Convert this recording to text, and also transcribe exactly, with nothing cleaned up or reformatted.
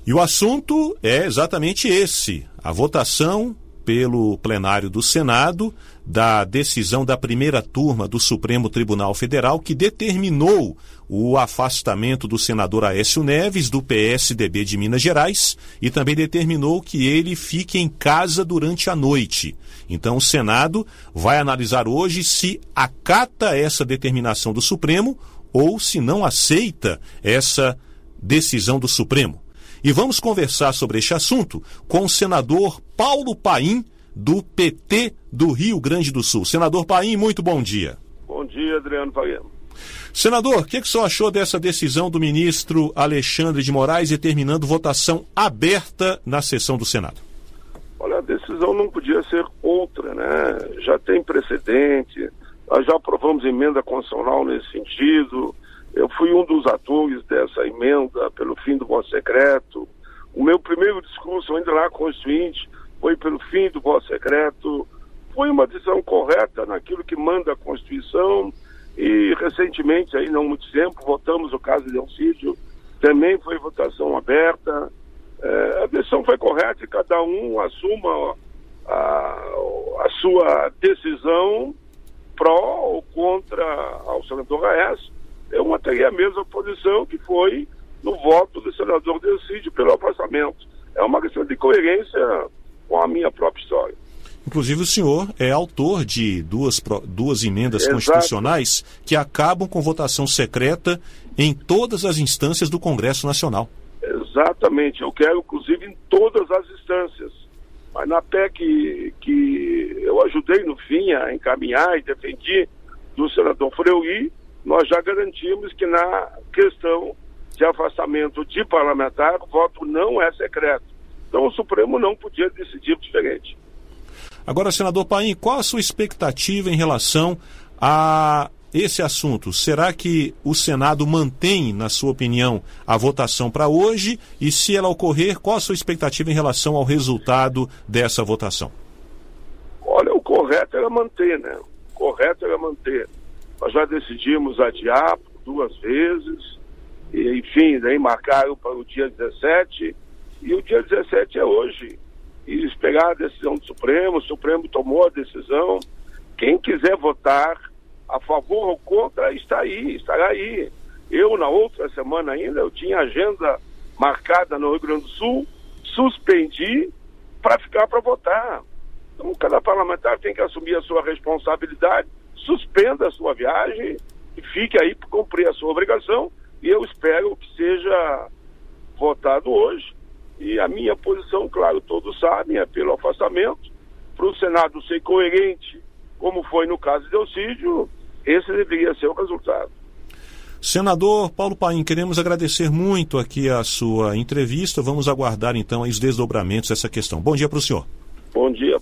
E o assunto é exatamente esse, a votação pelo plenário do Senado da decisão da primeira turma do Supremo Tribunal Federal que determinou o afastamento do senador Aécio Neves do P S D B de Minas Gerais e também determinou que ele fique em casa durante a noite. Então o Senado vai analisar hoje se acata essa determinação do Supremo ou se não aceita essa decisão do Supremo. E vamos conversar sobre este assunto com o senador Paulo Paim, do P T do Rio Grande do Sul. Senador Paim, muito bom dia. Bom dia, Adriano Faguema. Senador, o que, que o senhor achou dessa decisão do ministro Alexandre de Moraes determinando votação aberta na sessão do Senado? Olha, a decisão não podia ser outra, né? Já tem precedente, nós já aprovamos emenda constitucional nesse sentido. Eu fui um dos atores dessa emenda pelo fim do voto secreto. O meu primeiro discurso, ainda lá constituinte, foi pelo fim do voto secreto. Foi uma decisão correta naquilo que manda a Constituição e recentemente, aí não muito tempo, votamos o caso de Delcídio, também foi votação aberta. É, a decisão foi correta e cada um assuma a, a sua decisão pró ou contra ao senador Aécio. Eu manteria a mesma posição que foi no voto do senador Delcídio pelo afastamento. É uma questão de coerência com a minha própria história. Inclusive o senhor é autor de duas, duas emendas Exato. constitucionais que acabam com votação secreta em todas as instâncias do Congresso Nacional. Exatamente, eu quero inclusive em todas as instâncias. Mas na P E C que, que eu ajudei no fim a encaminhar e defendi do senador Fleury, nós já garantimos que na questão de afastamento de parlamentar, o voto não é secreto. Então o Supremo não podia decidir diferente. Agora, senador Paim, qual a sua expectativa em relação a esse assunto? Será que o Senado mantém, na sua opinião, a votação para hoje? E se ela ocorrer, qual a sua expectativa em relação ao resultado dessa votação? Olha, o correto era manter, né? O correto era manter. Nós já decidimos adiar por duas vezes, e, enfim, daí marcaram para o dia dezessete, e o dia dezessete é hoje. E esperar a decisão do Supremo, o Supremo tomou a decisão. Quem quiser votar a favor ou contra, está aí, estará aí. Eu, na outra semana ainda, eu tinha agenda marcada no Rio Grande do Sul, suspendi para ficar para votar. Então, cada parlamentar tem que assumir a sua responsabilidade, suspenda a sua viagem e fique aí para cumprir a sua obrigação, e eu espero que seja votado hoje. E a minha posição, claro, todos sabem, é pelo afastamento. Para o Senado ser coerente, como foi no caso de Delcídio, esse deveria ser o resultado. Senador Paulo Paim, queremos agradecer muito aqui a sua entrevista. Vamos aguardar então os desdobramentos dessa questão. Bom dia para o senhor. Bom dia.